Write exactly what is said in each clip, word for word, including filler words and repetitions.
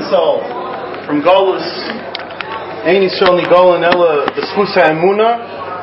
Yisrael from Golus, Ein Yisrael Nigolan Ella the Skusa Emuna,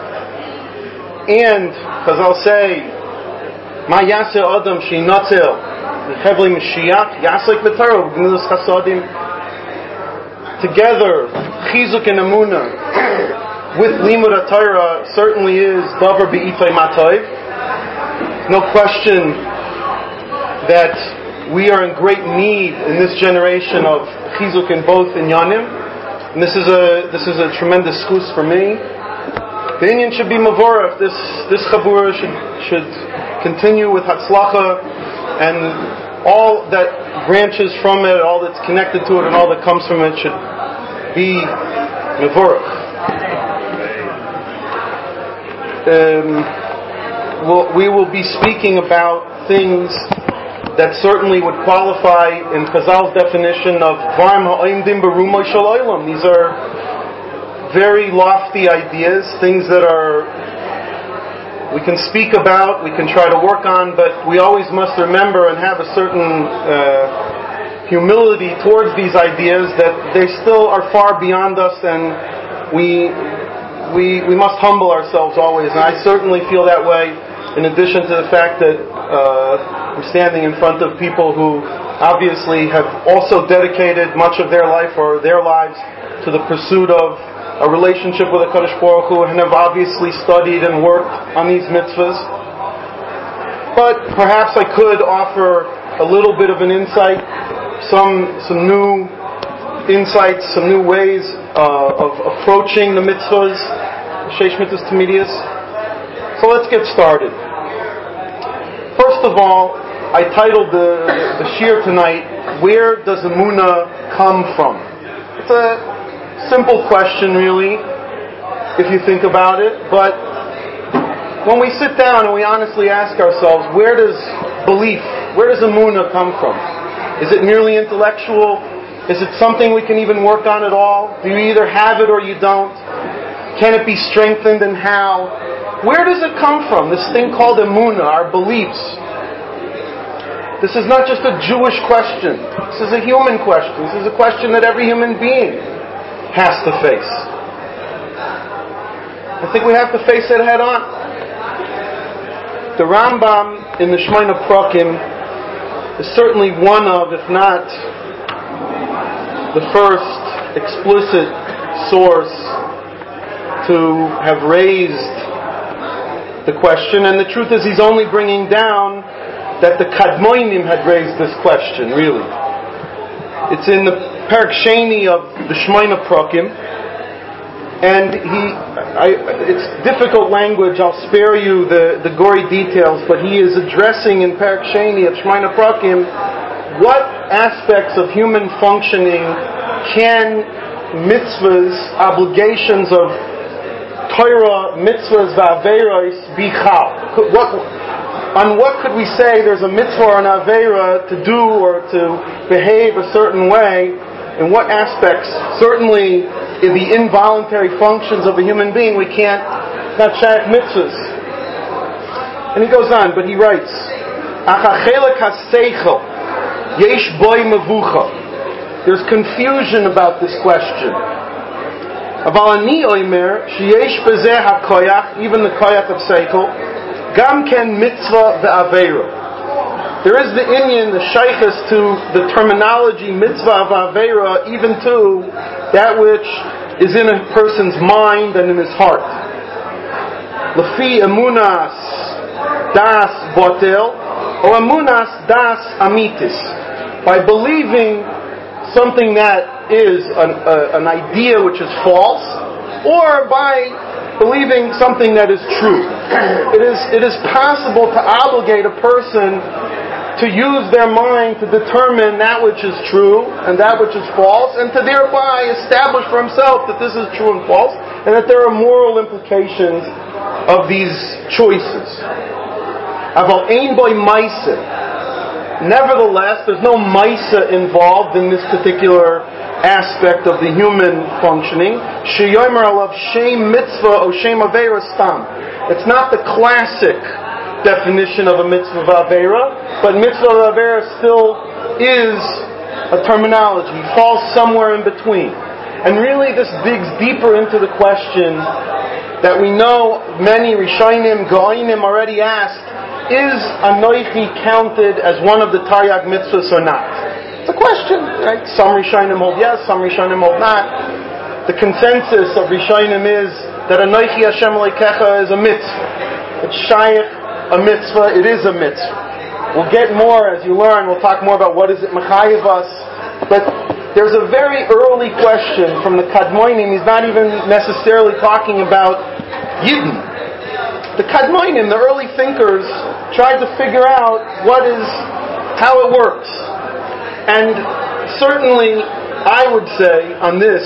and because I'll say, Ma Yasser Adam Shi Natel Chevli Mashiach Yaslik B'Torah G'nilus Chasadim. Together, Chizuk and Emuna with Limud HaTorah certainly is Davar B'Ifay Matayv. No question that we are in great need in this generation of Chizuk in both Inyanim, and this is a this is a tremendous schus for me. The Inyan should be Mavorach. This this Chabura should should continue with Hatzlacha and all that branches from it, all that's connected to it, and all that comes from it should be Mavorach. Um, we'll, we will be speaking about things that certainly would qualify in Chazal's definition of Dvarim ha'oimdim berumoy shel olam. These are very lofty ideas, things that are we can speak about, we can try to work on, but we always must remember and have a certain uh, humility towards these ideas that they still are far beyond us, and we we we must humble ourselves always. And I certainly feel that way. In addition to the fact that uh, I'm standing in front of people who obviously have also dedicated much of their life or their lives to the pursuit of a relationship with HaKadosh Baruch Hu, and have obviously studied and worked on these mitzvahs. But perhaps I could offer a little bit of an insight, some some new insights, some new ways uh, of approaching the mitzvahs, Sheish Mitzvahs Tamidius. So let's get started. First of all, I titled the, the, the shir tonight, Where Does Emunah Come From? It's a simple question, really, if you think about it. But when we sit down and we honestly ask ourselves, where does belief, where does Emunah come from? Is it merely intellectual? Is it something we can even work on at all? Do you either have it or you don't? Can it be strengthened, and how? Where does it come from? This thing called Emunah, our beliefs. This is not just a Jewish question. This is a human question. This is a question that every human being has to face. I think we have to face it head on. The Rambam in the Shemona Prakim is certainly one of, if not the first explicit source to have raised the question, and the truth is he's only bringing down that the Kadmoinim had raised this question, really. It's in the Perek Sheni of the Shemona Prakim, and he, I, it's difficult language, I'll spare you the, the gory details, but he is addressing in Perek Sheni of Shemona Prakim what aspects of human functioning can mitzvahs, obligations of Torah, mitzvahs, va'aveiros be chal. What, on what could we say there's a mitzvah or an aveira to do or to behave a certain way? In what aspects? Certainly in the involuntary functions of a human being, we can't not shayach mitzvahs. And he goes on, but he writes, Achachelek haseichel yesh boy mevucha. There's confusion about this question. Aval ani oimer sheyesh bezeh hakoyach, even the koyach of seichel, gam ken mitzvah ve'aveira. There is the inyan, the shaykhus to the terminology mitzvah ve'aveira, even to that which is in a person's mind and in his heart. Lefi emunas das botel, or emunas das amitis. By believing something that is an, uh, an idea which is false, or by believing something that is true. It is it is possible to obligate a person to use their mind to determine that which is true and that which is false, and to thereby establish for himself that this is true and false, and that there are moral implications of these choices. Aval ein boy ma'aseh. Nevertheless, there's no ma'aseh involved in this particular aspect of the human functioning. Sheyomer alav shem mitzvah o shem aveira stam. It's not the classic definition of a mitzvah aveira, but mitzvah aveira still is a terminology. He falls somewhere in between. And really this digs deeper into the question that we know many Rishonim, Goinim already asked, is Anoichi counted as one of the Taryag mitzvahs or not? It's a question, right? Some Rishonim hold yes, some Rishonim hold not. The consensus of Rishonim is that Anoichi Hashem Elokecha is a mitzvah. It's shaykh, a mitzvah, it is a mitzvah. We'll get more as you learn, we'll talk more about what is it mechayev us, but there's a very early question from the Kadmoinim. He's not even necessarily talking about Yidden. The Kadmoinim, the early thinkers, tried to figure out what is, how it works. And certainly, I would say on this,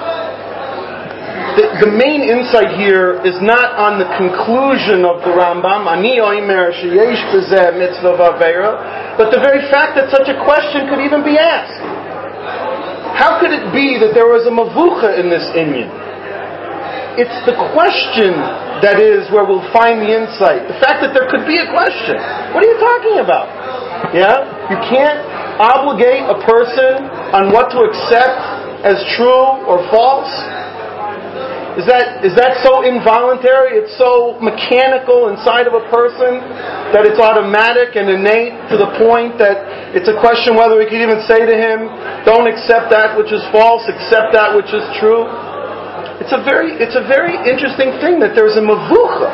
the, the main insight here is not on the conclusion of the Rambam, Ani oimer sheyesh b'zeh mitzvah v'avera, but the very fact that such a question could even be asked. How could it be that there was a mavucha in this inyan? It's the question that is where we'll find the insight. The fact that there could be a question. What are you talking about? Yeah? You can't obligate a person on what to accept as true or false? Is that is that so involuntary? It's so mechanical inside of a person that it's automatic and innate to the point that it's a question whether we could even say to him, don't accept that which is false, accept that which is true. It's a very it's a very interesting thing that there's a mavucha.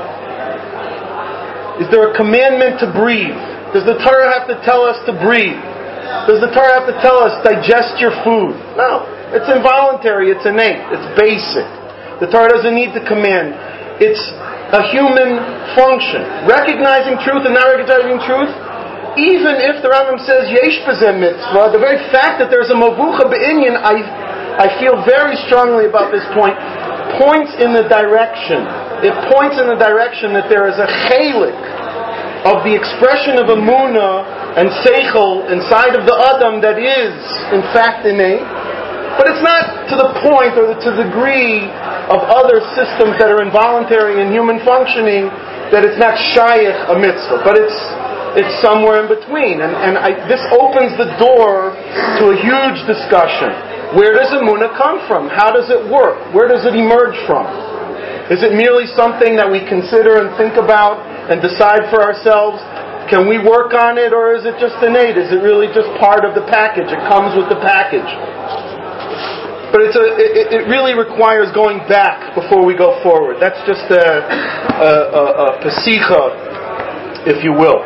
Is there a commandment to breathe? Does the Torah have to tell us to breathe? Does the Torah have to tell us digest your food? No. It's involuntary, it's innate, it's basic. The Torah doesn't need to command. It's a human function. Recognizing truth and not recognizing truth, even if the Rambam says yesh b'zeh mitzvah, the very fact that there's a mavucha be'inyan, I, I feel very strongly about this point, points in the direction. It points in the direction that there is a chalik of the expression of emunah and seichel inside of the Adam that is, in fact, innate. But it's not to the point or to the degree of other systems that are involuntary in human functioning that it's not shaykh a mitzvah, but it's it's somewhere in between. And, and I, this opens the door to a huge discussion. Where does emunah come from? How does it work? Where does it emerge from? Is it merely something that we consider and think about and decide for ourselves? Can we work on it, or is it just innate? Is it really just part of the package? It comes with the package. But it's a, it, it really requires going back before we go forward. That's just a, a, a, a pasicha, if you will.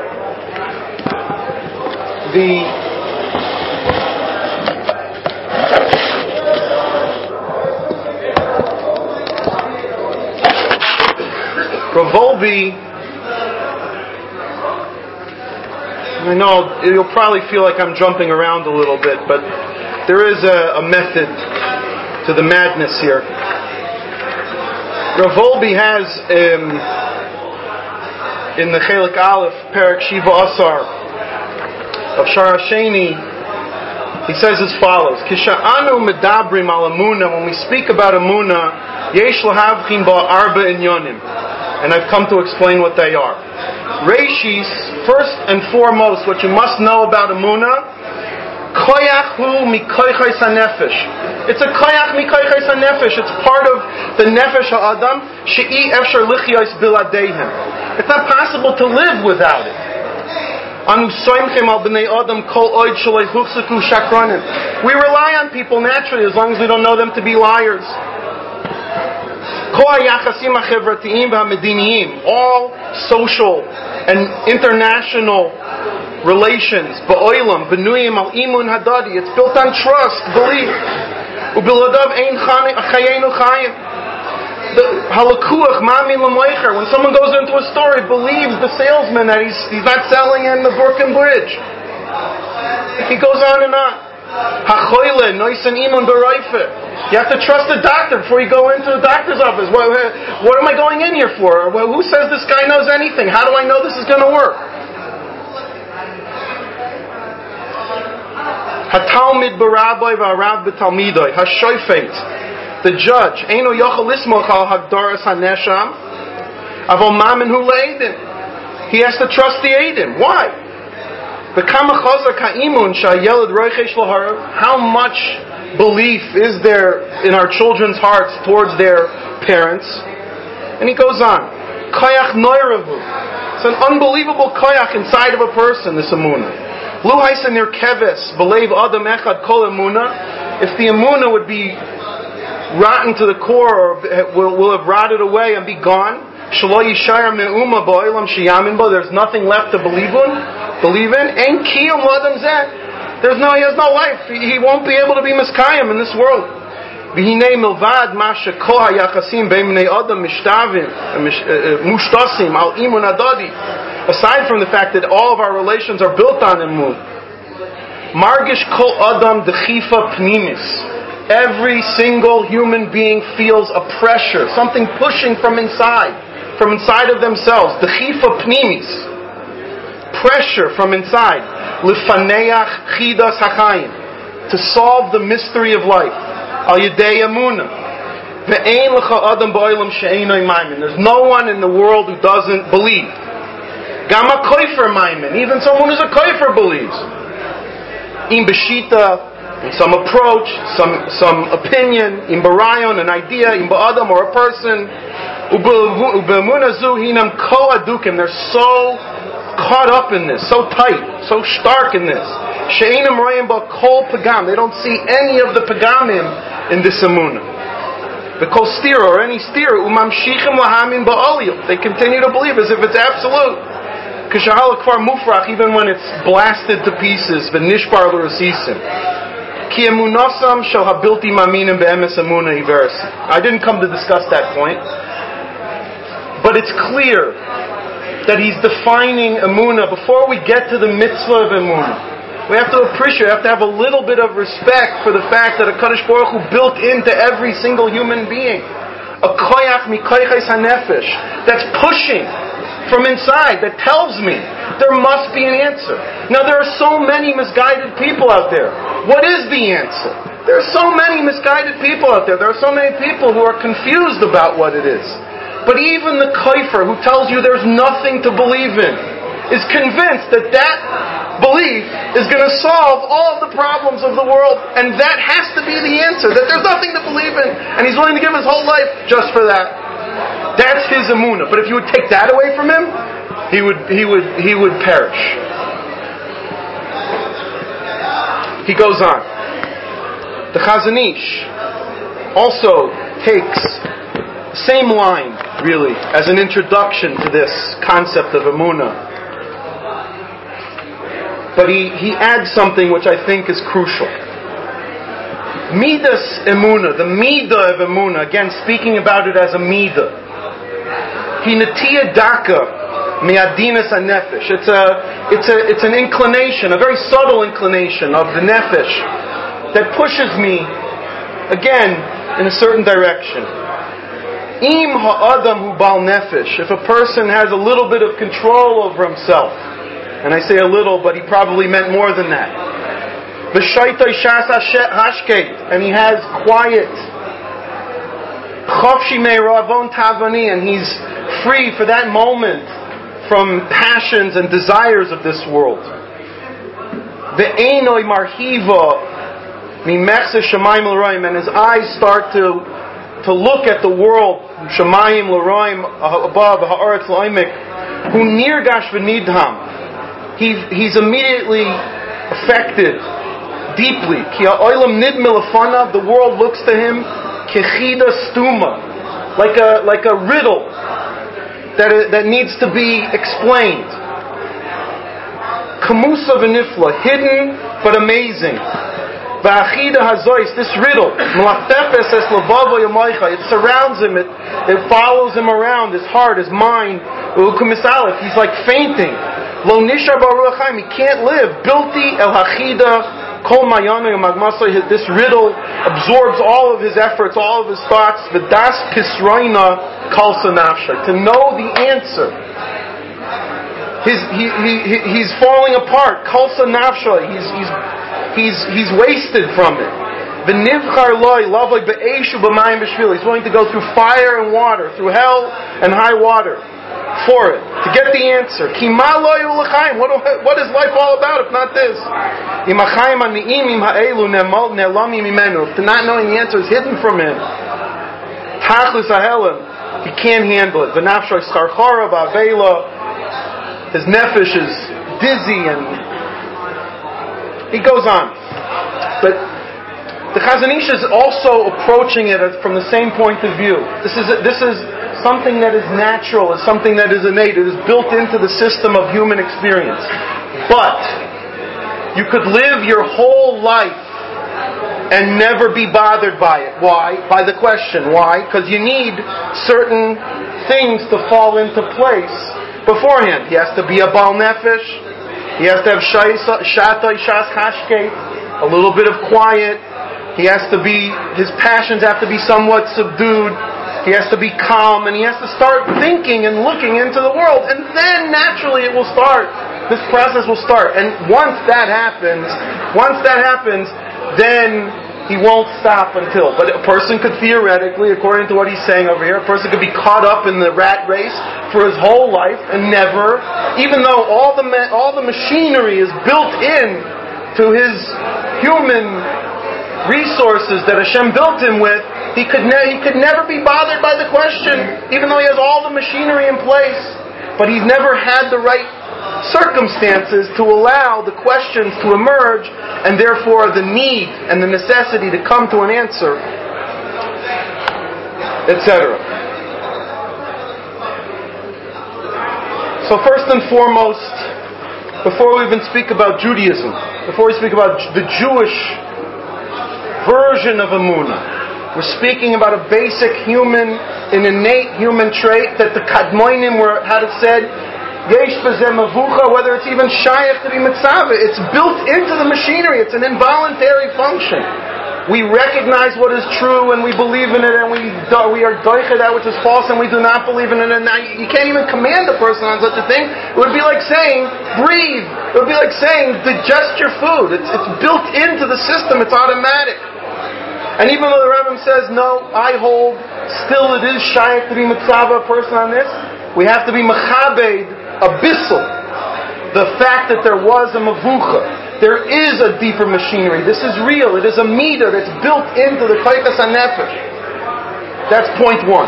The Rav Wolbe, I know you'll probably feel like I'm jumping around a little bit, but there is a, a method to the madness here. Rav Wolbe has um, in the Chelik Aleph, Perek Shiva Asar of Shar Hasheni, he says as follows: Kisha'anu medabrim al emunah, when we speak about emunah, yesh lahavchin ba arba inyonim, and I've come to explain what they are. Reishis, first and foremost, what you must know about emunah. Koyach hu mikoychais hanefesh. It's a koyach mikoychais hanefesh. It's part of the nefesh ha'adam she'i efshar lichyos biladeihem. It's not possible to live without it. Anu soimchem al b'nei adam kol oid shalei huchsaku shakranim. We rely on people naturally as long as we don't know them to be liars. All social and international relations, ba'olam, b'nuyim al imun hadadi, it's built on trust, belief. U'biladav ein chayenu chayim. The halakuach mami l'moicher. When someone goes into a store, he believes the salesman that he's he's not selling in the Brooklyn Bridge. He goes on and on. Hachoyle noisan imun b'roife. You have to trust the doctor before you go into the doctor's office. What, what am I going in here for? Well, who says this guy knows anything? How do I know this is going to work? Hatalmid b'rabbai v'arav b'talmidoi. Hashoifet, the judge, eino yochel lismoch al hagdaras hanesham avol mamin hu le'edim. He has to trust the edim. Why? How much belief is there in our children's hearts towards their parents? And he goes on. Koyach noiravu. It's an unbelievable koyach inside of a person, this emunah. Lu haisa nirkeves b'leiv adam echad kol emunah. If the emunah would be rotten to the core, or will, will have rotted away and be gone, shelo yishayar me'uma ba'olam sheyamin bo. There's nothing left to believe in. Believe in. Ein kiyum l'adam zeh. There's no. He has no life. He, he won't be able to be miskayim in this world. V'hinei milvad ma shekol hayachasim bein bnei adam mishtavim mushtasim al imun adadi. Aside from the fact that all of our relations are built on imun, margish kol adam dechifa pnimis. Every single human being feels a pressure, something pushing from inside, from inside of themselves. Dechifa pnimis, pressure from inside. Lifaneach chidas hachayim, to solve the mystery of life. Al yedei emunah. Ve'ein lecha adam ba'olam she'einoi maimin. There's no one in the world who doesn't believe. Gama koifer maimin. Even someone who's a koifer believes. In beshita, in some approach, some some opinion, in barayon, an idea, in ba'adam, or a person. Ube'emunah zu hinam ko adukim. They're so caught up in this, so tight, so stark in this. She'einam royim ba kol pagam. They don't see any of the pagamim in this emunah. The kol stira, or any stira, umamshichim lahamin ba'oliyah. They continue to believe as if it's absolute. K'shahal kfar mufrach, even when it's blasted to pieces. V'nishbar l'rasisim. Ki emunasam shel habilti maminim be'emes emunah iveres. I didn't come to discuss that point, but it's clear that he's defining emunah. Before we get to the mitzvah of emunah, we have to appreciate, we have to have a little bit of respect for the fact that a Kadosh Baruch Hu built into every single human being a koyach mikoyches hanefesh that's pushing from inside, that tells me there must be an answer. Now there are so many misguided people out there. What is the answer? There are so many misguided people out there. There are so many people who are confused about what it is. But even the koifer who tells you there's nothing to believe in is convinced that that belief is going to solve all of the problems of the world, and that has to be the answer, that there's nothing to believe in, and he's willing to give his whole life just for that. That's his emunah. But if you would take that away from him, he would he would he would perish. He goes on. The Chazon Ish also takes the same line, really, as an introduction to this concept of emunah. But he, he adds something which I think is crucial. Midas emunah, the midah of emunah, again speaking about it as a midah. Hinatiyah daka miadinas hanefesh. It's a, it's a, it's an inclination, a very subtle inclination of the nefesh that pushes me, again, in a certain direction. Im ha'adam hu bal nefesh. If a person has a little bit of control over himself, and I say a little, but he probably meant more than that. V'shaytoi shas hashkeit, and he has quiet. Chofshi me'ravon tavani, and he's free for that moment from passions and desires of this world. Ve'enoi marhiva mimechse shamayim l'roim, and his eyes start to to look at the world, shamayim l'roim, above, ha'aretz l'oimik, hu nirgash v'nidham. He, he's immediately affected deeply. The world looks to him kechida stuma, like a like a riddle that that needs to be explained. Kamusa v'nifla, hidden but amazing. V'achida hazois, this riddle, it surrounds him, it, it follows him around, his heart, his mind. He's like fainting. Lo nishar baruch chaim, he can't live. Bilti el hachida kol mayanu magmasa. This riddle absorbs all of his efforts, all of his thoughts. V'das pisroina kalsa nafsha, to know the answer. His, he, he, he, he's falling apart. Kalsa nafsha, he's he's he's he's wasted from it. V'nivchar loy lavoi be'eshu b'mayim b'shvil. He's willing to go through fire and water, through hell and high water, for it, to get the answer. Ki ma lo yu l'chaim. What, what is life all about if not this? Im ha'chaim ha'ni'imim ha'elu ne'lamim mimenu. If not knowing the answer is hidden from him. Tachlis ha'helem. He can't handle it. V'nafshoy scharchara ba'avela. His nefesh is dizzy and he goes on. But the Chazon Ish is also approaching it from the same point of view. This is this is something that is natural, is something that is innate. It is built into the system of human experience. But you could live your whole life and never be bothered by it. Why? By the question. Why? Because you need certain things to fall into place beforehand. He has to be a Baal Nefesh. He has to have Shatay Shas Chashkeit, a little bit of quiet. He has to be, his passions have to be somewhat subdued. He has to be calm, and he has to start thinking and looking into the world. And then naturally it will start. This process will start. And once that happens, once that happens, then he won't stop until. But a person could theoretically, according to what he's saying over here, a person could be caught up in the rat race for his whole life and never, even though all the all the machinery is built in to his human resources that Hashem built him with, he could ne- he could never be bothered by the question, even though he has all the machinery in place. But he's never had the right circumstances to allow the questions to emerge, and therefore the need and the necessity to come to an answer, et cetera. So first and foremost, before we even speak about Judaism, before we speak about the Jewish version of Emunah, we're speaking about a basic human, an innate human trait that the Kadmonim were had it said, Yesh b'zeh mavucha, whether it's even shayach to be mitzvah. It's built into the machinery. It's an involuntary function. We recognize what is true and we believe in it, and we we are doicha that which is false and we do not believe in it. And you can't even command a person on such a thing. It would be like saying, breathe. It would be like saying, digest your food. It's it's built into the system. It's automatic. And even though the Rambam says, no, I hold, still it is shayach to be mitzvah a person on this, we have to be mechabed abyssal, the fact that there was a mavucha. There is a deeper machinery. This is real. It is a meter that's built into the koykas hanefesh. That's point one.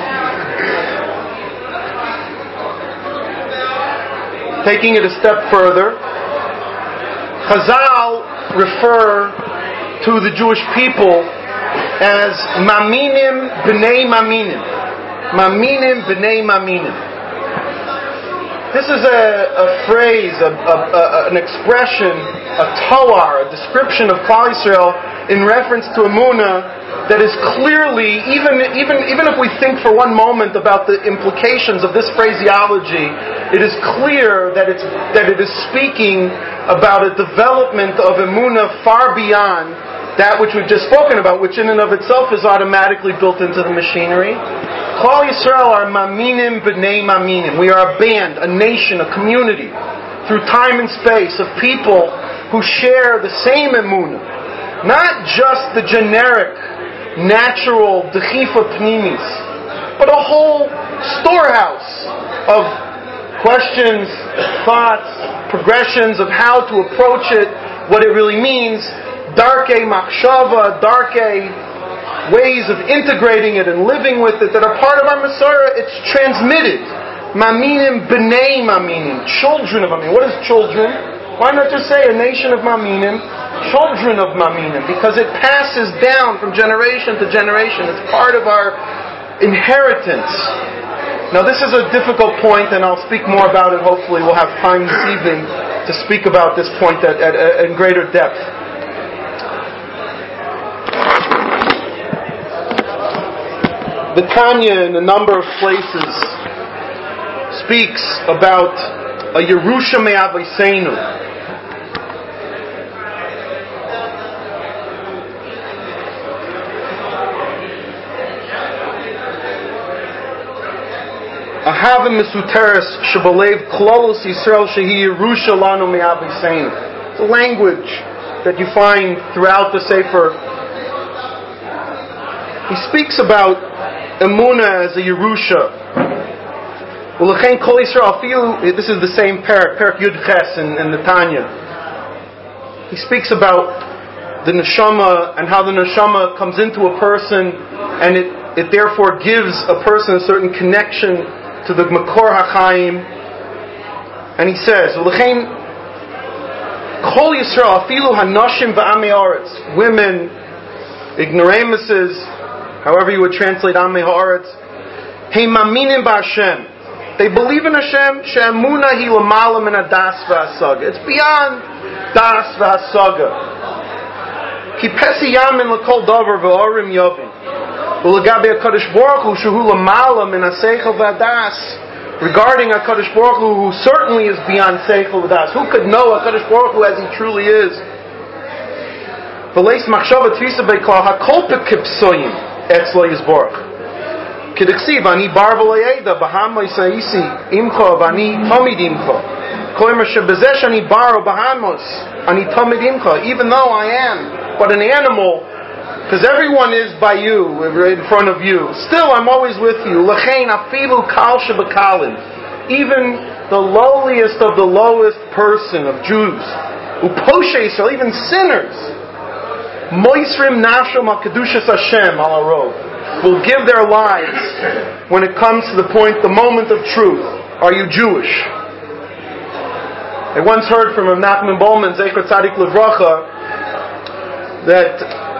Taking it a step further, Chazal refer to the Jewish people as maminim b'nei maminim. Maminim b'nei maminim. This is a, a phrase, a, a, a, an expression, a toar, a description of Klal Yisrael in reference to Emunah that is clearly, even, even, even if we think for one moment about the implications of this phraseology, it is clear that, it's, that it is speaking about a development of Emunah far beyond that which we've just spoken about, which in and of itself is automatically built into the machinery. Klal Yisrael are maminim b'nei maminim. We are a band, a nation, a community, through time and space, of people who share the same emunah. Not just the generic, natural dechifa pnimis, but a whole storehouse of questions, thoughts, progressions of how to approach it, what it really means, darkei machshava, darkei ways of integrating it and living with it that are part of our Masorah. It's transmitted. Maminim b'nei maminim. Children of maminim. What is children? Why not just say a nation of maminim? Children of maminim. Because it passes down from generation to generation. It's part of our inheritance. Now this is a difficult point, and I'll speak more about it. Hopefully we'll have time this evening to speak about this point at, at, at, in greater depth. The Tanya, in a number of places, speaks about a Yerusha me'aviseinu. Ahavim mesuteres shebalev klolos Yisrael shehi Yerusha lanu me'aviseinu. It's a language that you find throughout the Sefer. He speaks about Emunah as a Yerusha. Ulechein Kol Yisrael Afilu. This is the same parak, parak Yud Ches in, in the Tanya. He speaks about the neshama and how the neshama comes into a person, and it, it therefore gives a person a certain connection to the Makor HaChaim. And he says, Ulechein Kol Yisrael Afilu Hanoshim V'Amei Haaretz. Women, ignoramuses, however you would translate Amei Haaretz. Hey Maminim B'Hashem. They believe in Hashem. She'emuna hi l'mala min hadas v'hasaga. It's beyond das v'hasaga. Ki pesi yamin l'kol davar v'orim yovin. U'legabe HaKadosh Baruch Hu shehu l'mala min haseichel v'hadas. Regarding HaKadosh Baruch Hu, who certainly is beyond seichel v'hadas. Who could know HaKadosh Baruch Hu as He truly is? V'leis machshava tfisa be'klal hakol pekipsoyim etzlo yizborach. Kidiksiv ani bar v'layeda b'hamay saisi imcho v'ani tamid imcho. Koimer shebezesh ani bar b'hamos ani tamid imcho. Even though I am but an animal, because everyone is by you, right in front of you, still I'm always with you. L'chein afilu kal shebekalin. Even the lowliest of the lowest person of Jews, uposhe Yisrael, even sinners, moisrim nafshom al kedushas Hashem al arov, will give their lives when it comes to the point, the moment of truth. Are you Jewish? I once heard from Rav Nachman Bowman, Zecher Tzadik Livracha, that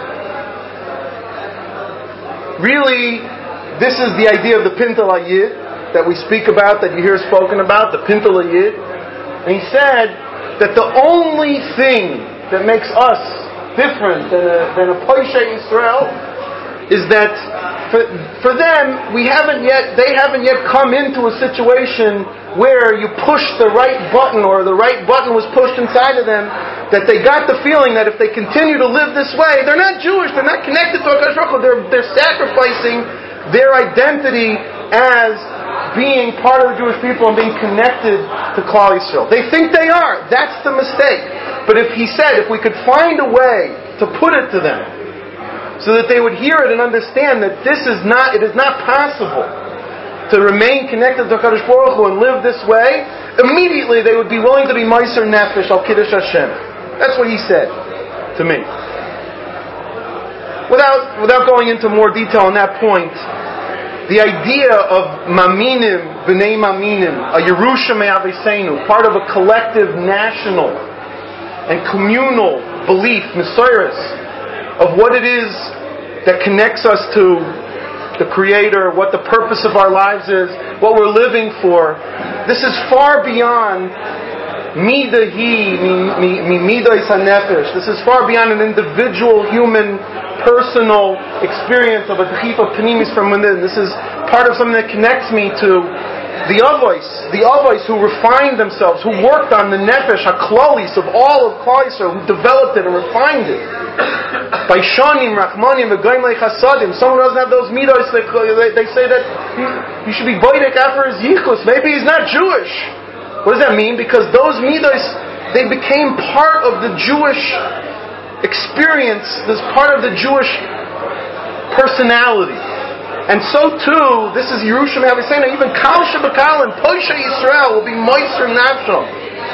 really this is the idea of the Pintel Hayid that we speak about, that you hear spoken about, the Pintel Hayid. And he said that the only thing that makes us different than a, than a Poishe Yisrael is that for, for them, we haven't yet, they haven't yet come into a situation where you push the right button, or the right button was pushed inside of them, that they got the feeling that if they continue to live this way, they're not Jewish, they're not connected to HaKadosh Baruch Hu, they're, they're sacrificing their identity as being part of the Jewish people and being connected to Klal Yisrael. They think they are. That's the mistake. But if he said, if we could find a way to put it to them, so that they would hear it and understand that this is not, it is not possible to remain connected to HaKadosh Baruch Hu and live this way, immediately they would be willing to be Meiser Nefesh al Kiddush Hashem. That's what he said to me. Without, without going into more detail on that point, the idea of Maminim, B'nai Maminim, a Yerusha Me'aveseinu, part of a collective, national, and communal belief, Mesiris, of what it is that connects us to the Creator, what the purpose of our lives is, what we're living for. This is far beyond midahi, mi midas hanefesh. This is far beyond an individual, human, personal experience of a tchifa pnimis from within. This is part of something that connects me to the Avos, the Avos who refined themselves, who worked on the nefesh haklalis of all of Klal Yisrael, who developed it and refined it. By Shanim, Rachmanim, V'goyim Chasadim. Someone doesn't have those midos, they, they say that he, he should be boidek after his yichus. Maybe he's not Jewish. What does that mean? Because those midos, they became part of the Jewish experience, this part of the Jewish personality. And so too, this is Yerushalayim Aviseinu, even Kal Shebakal and Poshe Yisrael will be Moiser Nafsham.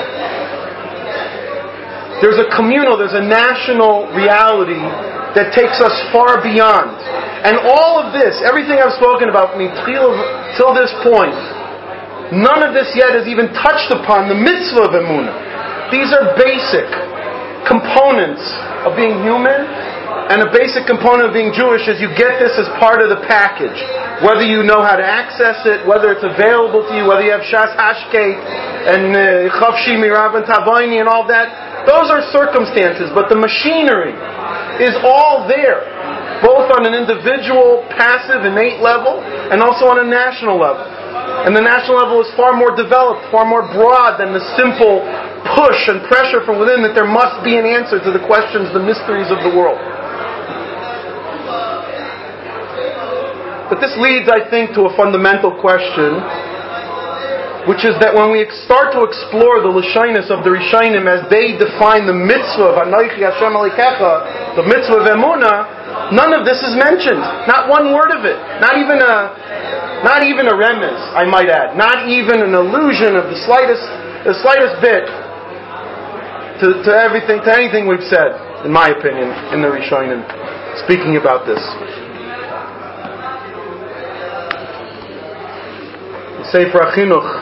There's a communal, there's a national reality that takes us far beyond. And all of this, everything I've spoken about from till this point, none of this yet is even touched upon the mitzvah of Emunah. These are basic components of being human. And a basic component of being Jewish is you get this as part of the package. Whether you know how to access it, whether it's available to you, whether you have Shas Hashkeit and Chavshi Mirav and Tavoini and all that, those are circumstances. But the machinery is all there, both on an individual, passive, innate level, and also on a national level. And the national level is far more developed, far more broad than the simple push and pressure from within that there must be an answer to the questions, the mysteries of the world. But this leads, I think, to a fundamental question, which is that when we start to explore the Lashonos of the Rishonim as they define the mitzvah of Anochi Hashem Alikecha, the mitzvah of Emunah, none of this is mentioned. Not one word of it. Not even a Not even a remez, I might add. Not even an allusion of the slightest, the slightest bit to, to everything, to anything we've said, in my opinion, in the Rishonim, speaking about this. The Sefer HaChinuch.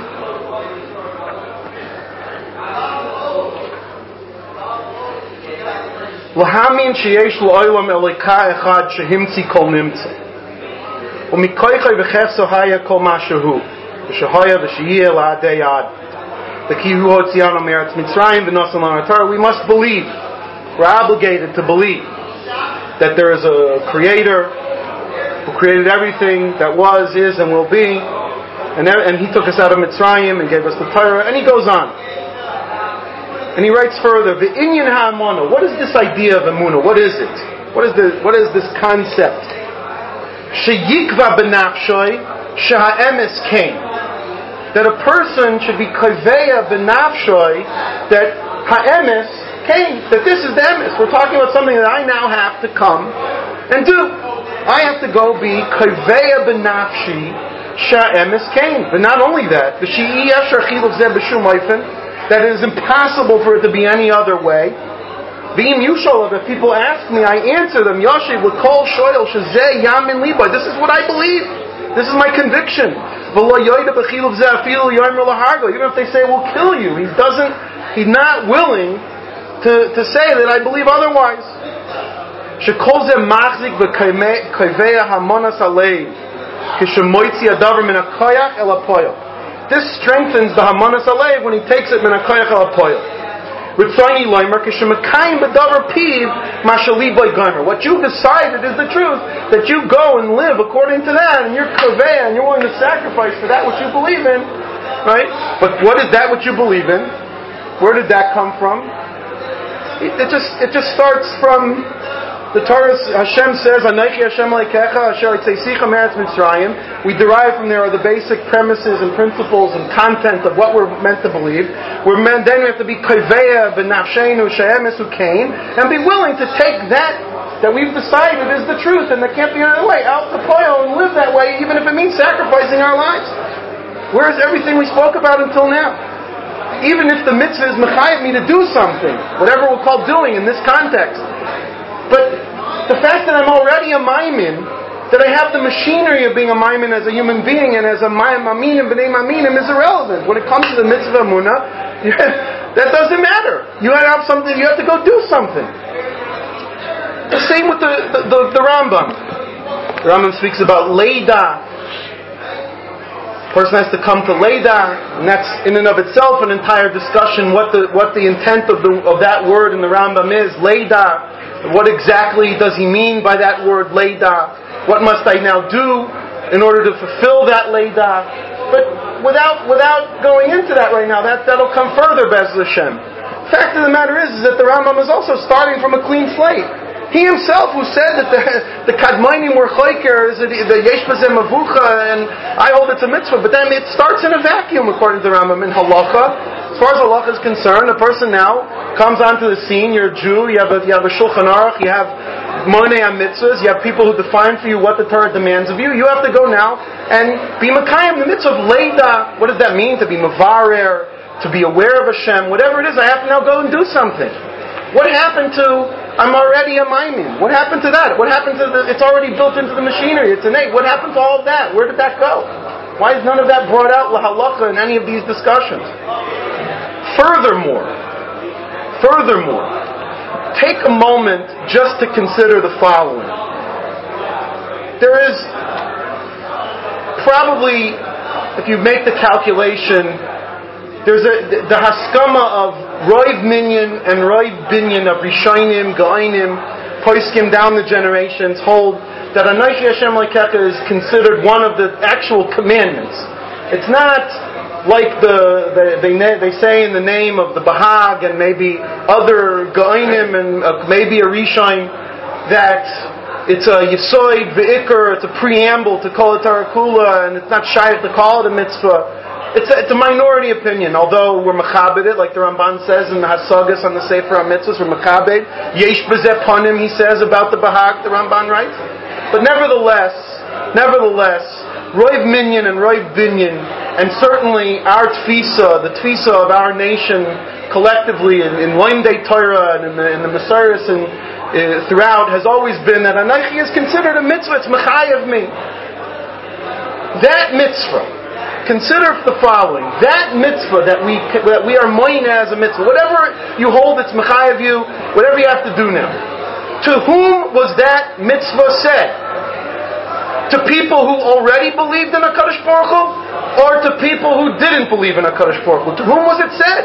L'hamin sheyesh l'olam elika echad shehimtzi kol nimtza. U'mikoichay v'chefso haya kol mashahu. V'shahaya v'shiyeh la'adei ad. V'kihu hotzianu me'eretz Mitzrayim v'nosan la'atar. We must believe. We're obligated to believe that there is a creator who created everything that was, is, and will be. And, and he took us out of Mitzrayim and gave us the Torah. And he goes on. And he writes further, V'inyan ha'amona. What is this idea of emunah? What is it? What is the? What is this concept? Sheyikva b'nafshoy sheha'emes came. That a person should be koveya b'nafshoy that ha'emes came. That this is the emes. We're talking about something that I now have to come and do. I have to go be koveya b'nafshi sheha'emes came. But not only that, the she'iyah sharchiluv zeh b'shum oifen. That it is impossible for it to be any other way. V'im yushol, if people ask me, I answer them, Yoshev l'kol shoyel shezeh yamin liba. This is what I believe. This is my conviction. V'lo yoyda b'chiluv zeh afilu yoymer lahargo. Even if they say we'll kill you, he doesn't, he's not willing to, to say that I believe otherwise. Shekol zeh machzik v'koveya hamonas alev kishemoitzi adavar min hakoyach el hapoyel. This strengthens the Hamanas Alev when he takes it min hakoyach el hapoyel. Ritzoni loimer kishemakayim b'davar piv mashaliboy gomer. What you've decided is the truth, that you go and live according to that, and you're kaveh, and you're willing to sacrifice for that which you believe in, right? But what is that which you believe in? Where did that come from? It, it just it just starts from the Torah. Hashem says, "Anochi Hashem Elokecha asher hotzeisecha me'eretz Mitzrayim." We derive from there are the basic premises and principles and content of what we're meant to believe. We're meant, then we have to be koveya b'nafshenu she'emes u'kein, and be willing to take that that we've decided is the truth, and there can't be another way, out to poil and live that way, even if it means sacrificing our lives. Where's everything we spoke about until now? Even if the mitzvah is mechayev me to do something, whatever we'll call doing in this context. But the fact that I'm already a maimin, that I have the machinery of being a maimin as a human being and as a maminim, b'nei maminim is irrelevant. When it comes to the mitzvah emunah, that doesn't matter. You have something, you have to go do something. The same with the, the, the, the Rambam. The Rambam speaks about leida. A person has to come to leida, and that's in and of itself an entire discussion what the what the intent of the of that word in the Rambam is. Leida. What exactly does he mean by that word leida? What must I now do in order to fulfill that leida? But without without going into that right now, that that'll come further, Be'ez Hashem. The fact of the matter is, is that the Rambam is also starting from a clean slate. He himself, who said that the the kadmonim were choiker, is the yesh b'zeh mavucha, and I hold it's a mitzvah. But then it starts in a vacuum, according to the Rambam in halacha. As far as halacha is concerned, a person now comes onto the scene. You're a Jew. You have a you have a shulchan aruch. You have monei mitzvahs. You have people who define for you what the Torah demands of you. You have to go now and be makayim the mitzvah of leida. What does that mean? To be mavarer, to be aware of Hashem, whatever it is. I have to now go and do something. What happened to? I'm already a maimin. What happened to that? What happened to the? It's already built into the machinery. It's innate. What happened to all of that? Where did that go? Why is none of that brought out lahalacha in any of these discussions? Furthermore, furthermore, take a moment just to consider the following. There is probably, if you make the calculation, there's a, the haskama of Roiv Minyan and Roiv Binyan of Rishonim, Ga'onim, Poiskim down the generations hold that Anochi Hashem Elokecha is considered one of the actual commandments. It's not like the, the they they say in the name of the Bahag and maybe other Ga'onim and uh, maybe a Rishon that it's a Yesoid V'ikr, it's a preamble to call it Torah Kula, and it's not shaykh to call it a mitzvah. It's a, it's a minority opinion, although we're mechabed it, like the Ramban says in the Hasagas on the Sefer HaMitzvahs, we're mechabed. Yesh b'zeh panim, he says about the Bahag, the Ramban writes. But nevertheless, Nevertheless, Roiv Minyan and Roiv Binyan, and certainly our Tfisa, the Tfisa of our nation collectively in, in Loimdei Torah and in the, in the Messiahs and uh, throughout, has always been that Anochi is considered a mitzvah. It's mechayev me. That mitzvah, consider the following: that mitzvah that we that we are moine as a mitzvah, whatever you hold, it's mechayev you. Whatever you have to do now. To whom was that mitzvah said? To people who already believed in HaKadosh Baruch Hu, or to people who didn't believe in HaKadosh Baruch Hu? To whom was it said?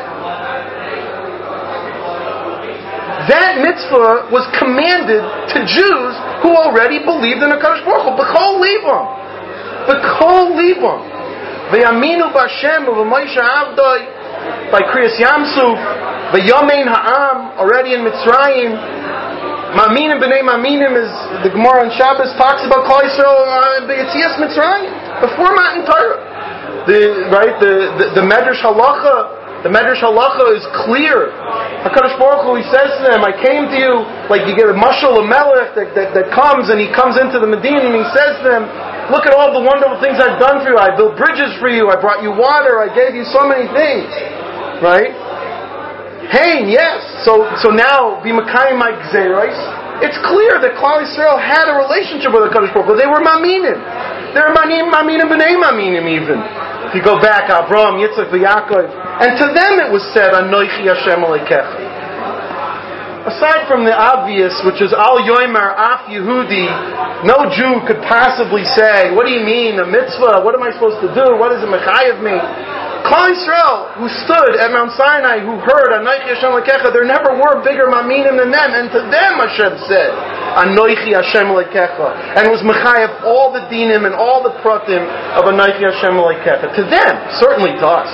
That mitzvah was commanded to Jews who already believed in HaKadosh Baruch Hu. B'chol livam. B'chol livam. V'yaminu b'Hashem u'v'Moshe Avdoi, by Kriyas Yamsuf, v'yamein ha'am, already in Mitzrayim. Maminim b'nei Maminim, is the Gemara on Shabbos talks about Klal Yisrael b'Yetzias Mitzrayim, before Matan Torah. The right the the, the Medrash Halacha, the Medrash Halacha is clear. HaKadosh Baruch Hu, he says to them, I came to you, like you get a mashal, a melech that, that, that comes, and he comes into the Medina and he says to them, look at all the wonderful things I've done for you. I built bridges for you. I brought you water. I gave you so many things. Right? Hey, yes. So so now, B'Makayim my Gzeiros, it's clear that Klal Yisrael had a relationship with the HaKadosh Baruch Hu. They were Maminim. They were Maminim, Maminim, B'nei Maminim even. If you go back, Avraham, Yitzchak, Yaakov. And to them it was said, Anochi Hashem Alekecha. Aside from the obvious, which is Al Yomer Af Yehudi, no Jew could possibly say, what do you mean, a mitzvah? What am I supposed to do? What does it mechayev me? Klal Yisrael, who stood at Mount Sinai, who heard Anochi Hashem Lekecha, there never were bigger maminim than them, and to them Hashem said, Anochi Hashem Lekecha, and was mechayev all the dinim and all the pratim of Anochi Hashem Lekecha. To them, certainly to us.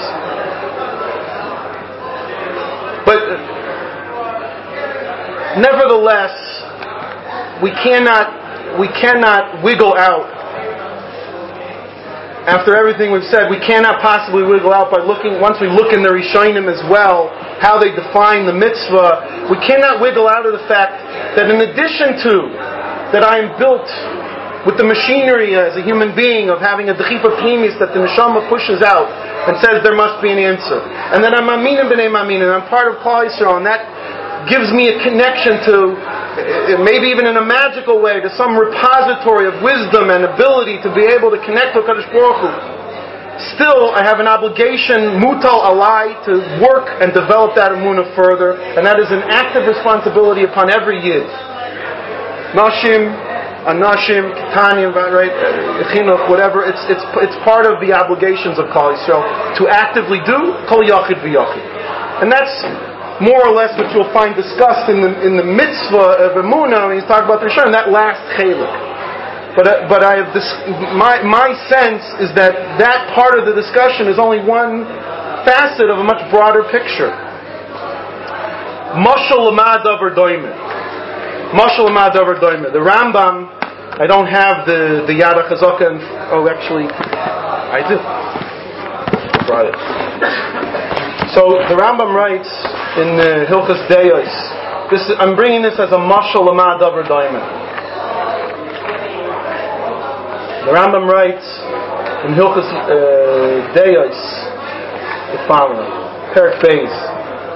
But nevertheless, we cannot we cannot wiggle out. After everything we've said, we cannot possibly wiggle out by looking, once we look in the Rishonim as well, how they define the mitzvah, we cannot wiggle out of the fact that in addition to that I am built with the machinery as a human being of having a dechipa pnimis that the neshama pushes out and says there must be an answer, and that I'm aminim b'nei maminim, I'm part of Klal Yisrael, and that gives me a connection to, maybe even in a magical way, to some repository of wisdom and ability to be able to connect to HaKadosh Baruch Hu. Still, I have an obligation, mutal alai, to work and develop that emunah further, and that is an active responsibility upon every yid. Nashim, anashim, kitanim, right, chinuch, whatever. It's it's it's part of the obligations of Klal Yisrael to actively do kol yachid v'yachid, and that's more or less what you'll find discussed in the in the mitzvah of emunah when he's talking about the Rishon, that last chelik. But uh, but I have this, my my sense is that that part of the discussion is only one facet of a much broader picture. Mashal l'mad davar doime. Mashal l'mad davar doime. The Rambam, I don't have the the Yad HaChazaka, and oh, actually, I do. I brought it. So the Rambam writes in uh, Hilchas Deyos. This is, I'm bringing this as a mashal l'mad davar doime. The Rambam writes in Hilchas uh, Deyos the following: Perek Beis.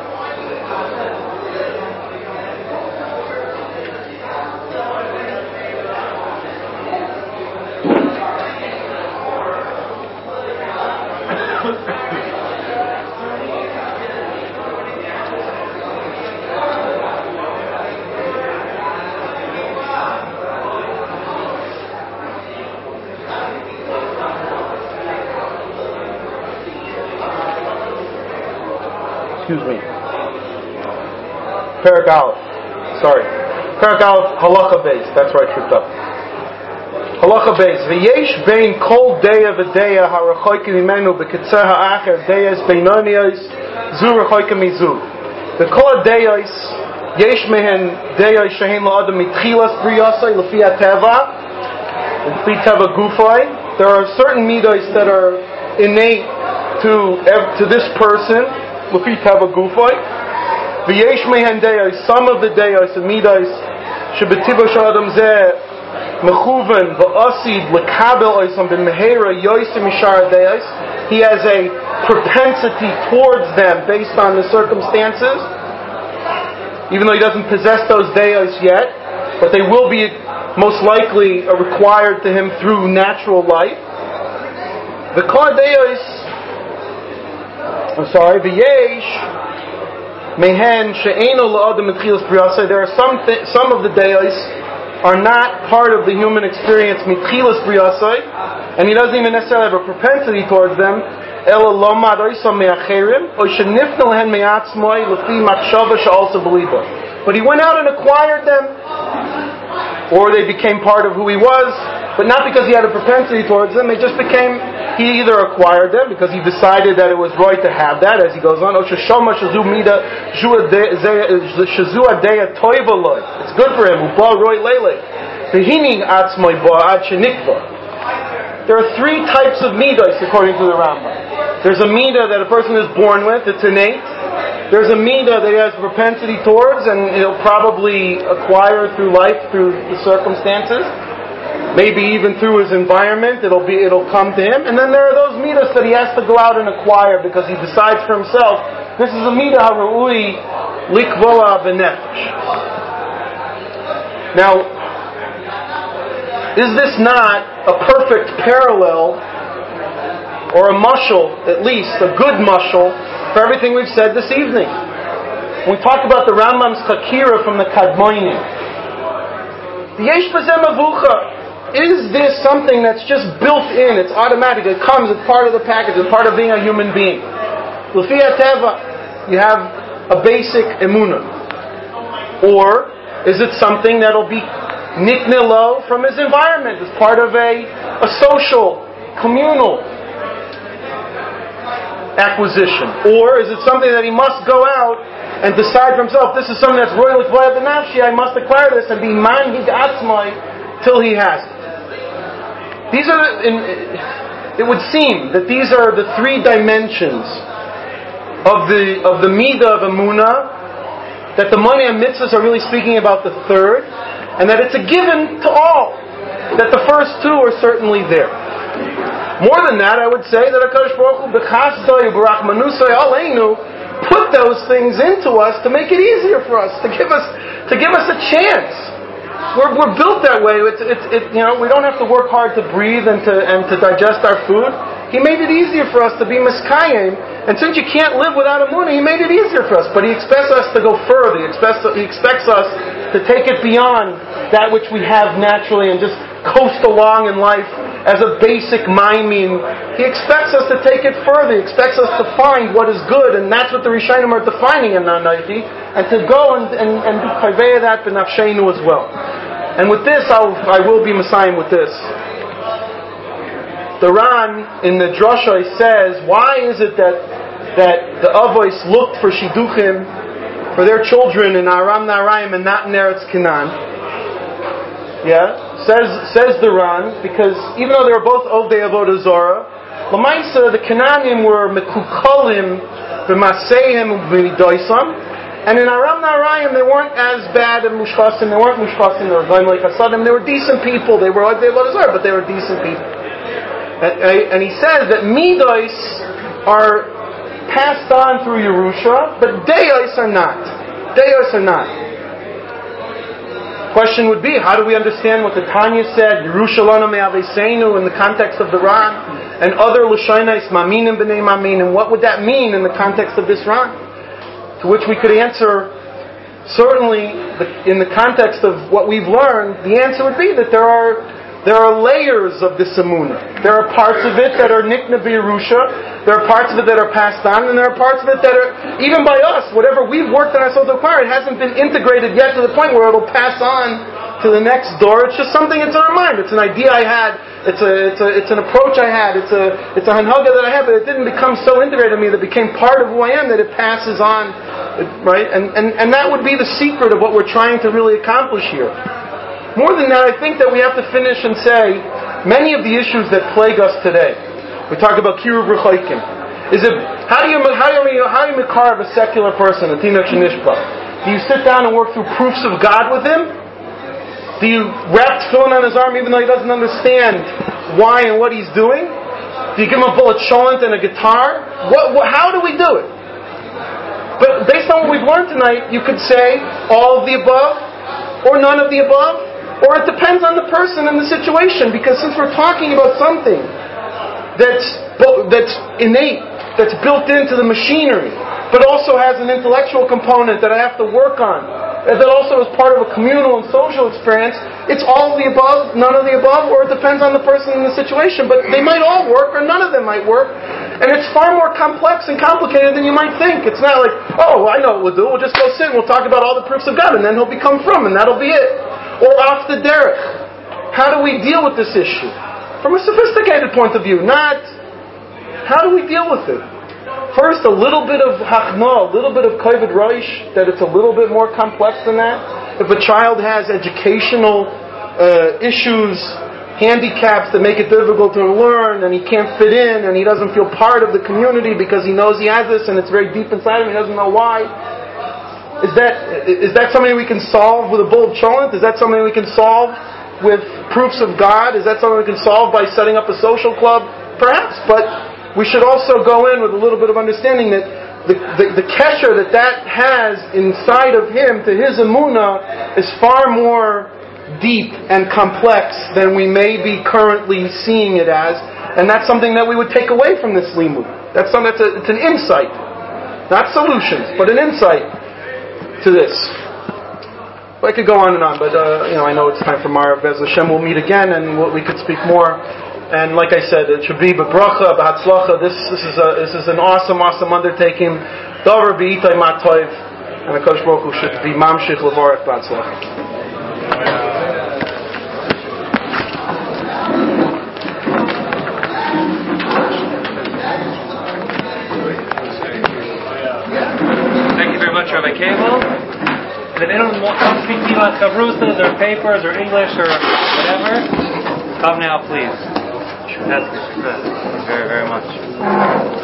Excuse me. Perek Aleph. Sorry. Perek Aleph, Halacha Beis. That's where I tripped up. Halacha Beis. V'yesh bein kol deya v'deya harachoyke mimenu b'kitzeh ha'acher deyas beinonios zu rachoyke mizu. The kol deyos yesh mehen deyos shehem la'adam mitchilas briyasai l'fi ha'teva l'fi teva gufay. There are certain midos that are innate to to this person. L'fi teva gufay, v'yesh mehen deyos, some of the deyos and midos shebetiva sh'adam zeh mechuven v'asid lekabel oisam b'mehera yoysim mishar deis. He has a propensity towards them based on the circumstances, even though he doesn't possess those deis yet, but they will be most likely required to him through natural life. The kar deis, I'm sorry, v'yesh. Mehen she'eno la'adam mitchilas briyasai. There are some th- some of the deis are not part of the human experience mitchilas briyasai, and he doesn't even necessarily have a propensity towards them. Ela lomad oisam me'acherim o shenifna lehen me'atzmoi lefi machshava she'alsa beliba. But he went out and acquired them, or they became part of who he was, but not because he had a propensity towards them. They just became, he either acquired them because he decided that it was right to have that, as he goes on. It's good for him. There are three types of midas according to the Rambam. There's a midah that a person is born with, it's innate. There's a midah that he has a propensity towards, and he'll probably acquire through life, through the circumstances. Maybe even through his environment, it'll be it'll come to him. And then there are those midas that he has to go out and acquire because he decides for himself. This is a midah haru'i likvola v'nefesh. Now, is this not a perfect parallel, or a mashal, at least a good mashal, for everything we've said this evening? When we talk about the Rambam's Chakira from the Kadmonim, the Yesh Bazeh Mavucha. Is this something that's just built in? It's automatic. It comes. It's part of the package. It's part of being a human being. L'fi hateva, you have a basic emunah. Or is it something that'll be niknelo from his environment? It's part of a, a social, communal acquisition. Or is it something that he must go out and decide for himself, this is something that's royal l'kvaya b'nafshi, I must acquire this and be manhig atzmai till he has it. These are, in, it would seem that these are the three dimensions of the of the midah of emunah, that the money and mitzvahs are really speaking about the third, and that it's a given to all, that the first two are certainly there. More than that, I would say that HaKadosh Baruch Hu b'chasdoi b'rachmanusoi aleinu put those things into us to make it easier for us, to give us to give us a chance. We're, we're built that way. It's, it's, it, you know, we don't have to work hard to breathe and to and to digest our food. He made it easier for us to be miskayim, and since you can't live without emunah, He made it easier for us. But He expects us to go further. He expects He expects us to take it beyond that which we have naturally and just coast along in life as a basic miming. He expects us to take it further. He expects us to find what is good, and that's what the Rishonim are defining in Nanaiti, and to go and and, and be kaveh that b'nafshenu as well. And with this, I'll, I will be Messiah with this. The Ran in the Drasha says, why is it that that the Avos looked for Shidduchim for their children in Aram Naharaim and not in Eretz Canaan? Yeah, says says the Ran, because even though they were both Ovdei Avodah Zorah, L'maisa, the Canaanim were Mekukalim b'Maseim u'b'Midoisam. And in Aram Naharaim, they weren't as bad and mushchasim. They weren't mushchasim. They were going like Hasadim. They were decent people. They were like they were, but they were decent people. And, and he says that midos are passed on through Yerusha, but deos are not. Deos are not. Question would be, how do we understand what the Tanya said, Yerushalana me'aveseinu, in the context of the Ran, and other Lashonos, Maminim b'nei Maminim? What would that mean in the context of this Ran? To which we could answer, certainly, in the context of what we've learned, the answer would be that there are there are layers of this emunah. There are parts of it that are nikna b'Yerusha, there are parts of it that are passed on, and there are parts of it that are, even by us, whatever we've worked on ourselves to acquire, it hasn't been integrated yet to the point where it'll pass on to the next door. It's just something that's in our mind. It's an idea I had, it's a it's a it's an approach I had, it's a it's a hanhaga that I had, but it didn't become so integrated in me that it became part of who I am that it passes on, right? And and, and that would be the secret of what we're trying to really accomplish here. More than that, I think that we have to finish and say many of the issues that plague us today. We talk about kiruv rechaykim. Is it how do you how do you how do you carve a secular person, a tinach shenishpa? Do you sit down and work through proofs of God with him? Do you wrap tefillin on his arm even though he doesn't understand why and what he's doing? Do you give him a bullet cholent and a guitar? What, what, how do we do it? But based on what we've learned tonight, you could say all of the above, or none of the above, or it depends on the person and the situation. Because since we're talking about something that's that's innate, that's built into the machinery, but also has an intellectual component that I have to work on, that also is part of a communal and social experience, it's all of the above, none of the above, or it depends on the person and the situation. But they might all work, or none of them might work. And it's far more complex and complicated than you might think. It's not like, oh, I know what we'll do. We'll just go sit and we'll talk about all the proofs of God, and then he'll become from, and that'll be it. Or off the derech. How do we deal with this issue? From a sophisticated point of view, not how do we deal with it? First, a little bit of hachma, a little bit of kavod roish, that it's a little bit more complex than that. If a child has educational uh, issues, handicaps that make it difficult to learn, and he can't fit in, and he doesn't feel part of the community because he knows he has this, and it's very deep inside him, he doesn't know why. Is that is that something we can solve with a bowl of cholent? Is that something we can solve with proofs of God? Is that something we can solve by setting up a social club? Perhaps, but we should also go in with a little bit of understanding that the, the, the kesher that that has inside of him to his emunah is far more deep and complex than we may be currently seeing it as, and that's something that we would take away from this limud. That's something that's a, it's an insight, not solutions, but an insight to this. Well, I could go on and on, but uh, you know, I know it's time for Marav. Bez Hashem, we'll meet again, and we'll, we could speak more. And like I said, it should be bebracha, b'hatzlacha. This this is a this is an awesome, awesome undertaking. Davar b'itay matoiv, and the Kodesh Baruch Hu should be mamshich levarach b'hatzlacha. Thank you very much, Rabbi Cable. If anyone wants to speak to you about chavrusas or papers or English or whatever, come now, please. That's good. Thank you very, very much.